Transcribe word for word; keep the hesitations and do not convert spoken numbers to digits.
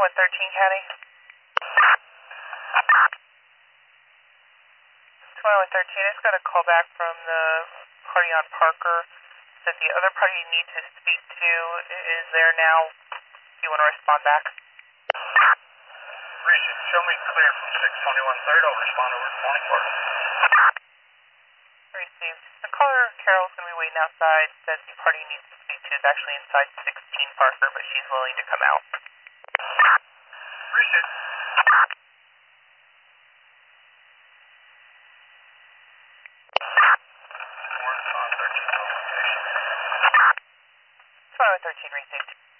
with thirteen, Caddy. twenty with thirteen, I just got a call back from the party on Parker that the other party you need to speak to is there now. Do you want to respond back? Recent, show me clear from six twenty-one third. I'll respond over to twenty-four. Received. The caller, Carol's going to be waiting outside. Says the party you need to speak to is actually inside sixteen Parker, but she's willing to come out. Recent. twenty with thirteen, received.